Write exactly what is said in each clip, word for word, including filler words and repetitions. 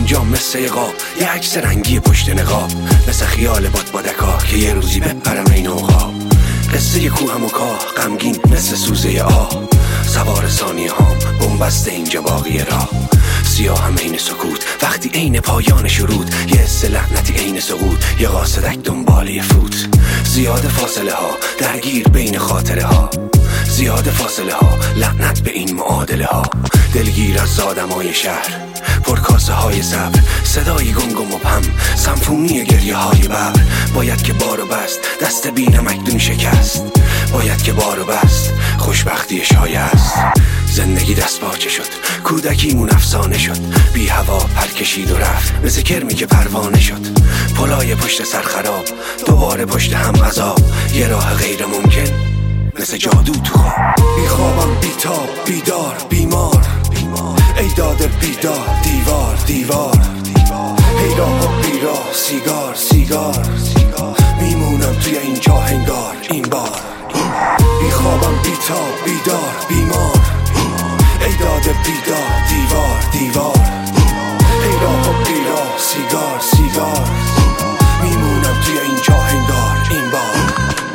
اینجا مثل یه قاب، یه عکس رنگی پشت نقاب، مثل خیال باد بادکا که یه روزی بپرم این اوقا. قصه یه کوهم و کاه غمگین مثل سوزه آه، سوار ثانیه هام بنبسته اینجا باقی راه. سیاه هم عین سکوت وقتی عین پایان شروط، یه حس لعنتی عین سقوط، یه قاصدک دنبال یه فوت. زیاد فاصله ها درگیر بین خاطره ها، زیاد فاصله ها لعنت به این معادله ها. دلگیر از آدمای شهر پرکاسه های صبر، صدای گنگ و مبهم سمفونی گریه های ببر. باید که بارو بست دست بی نمکدون شکست، باید که بارو بست خوشبختی شایع است. زندگی دست پاچه شد، کودکیمون افسانه شد، بی هوا پر کشید و رفت مثل کرمی که پروانه شد. پلای پشت سر خراب دوباره پشت هم عذاب، یه راه غیر ممکن مثل جادو تو خواب. بی خوابم بی تاب بیدار بیمار، ای داده بیدار دیوار دیوار. هی راه و بیراه سیگار سیگار، میمونم توی اینجا هنگار این بار. بی خوابم بی تاب بیدار بیمار، ای داده بیدار دیوار دیوار. هی راه و بیراه سیگار سیگار، میمونم توی اینجا هنگار این بار.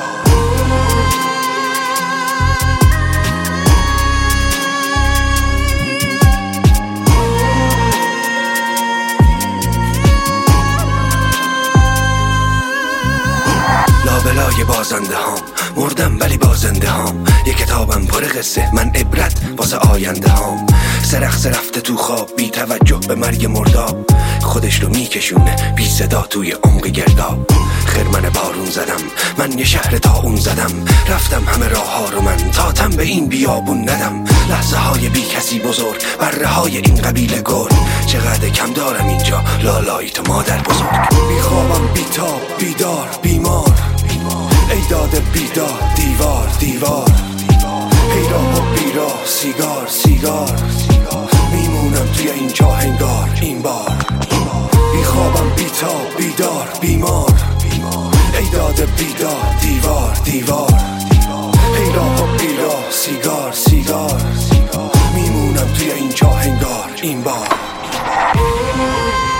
لابلای بازنده هام مردم ولی بازنده هام، یه کتابم پر قصه من عبرت واسه آینده هام. سرخ رفته تو خواب بی توجه به مرگ مرداب، خودش رو میکشونه بی صدا توی عمق گرداب. خرمن بارون زدم من یه شهر طاعون زدم، رفتم همه راه ها رو من تا تن به این بیابون ندم. لحظه های بی کسی بزرگ بره های این قبیله گرگ، چقدر کم دارم اینجا لالایی تو مادر بزرگ. بی خوابم بی تاب بیدار بیمار، ای داده بیدار دیوار دیوار. هی راه و بیراه سیگار سیگار، میمونم توی اینجا هنگار این بار. بی خوابم بی تاب بیدار بیمار، ای داده بیدار دیوار دیوار. هی راه و بیراه سیگار سیگار، میمونم توی اینجا هنگار این بار.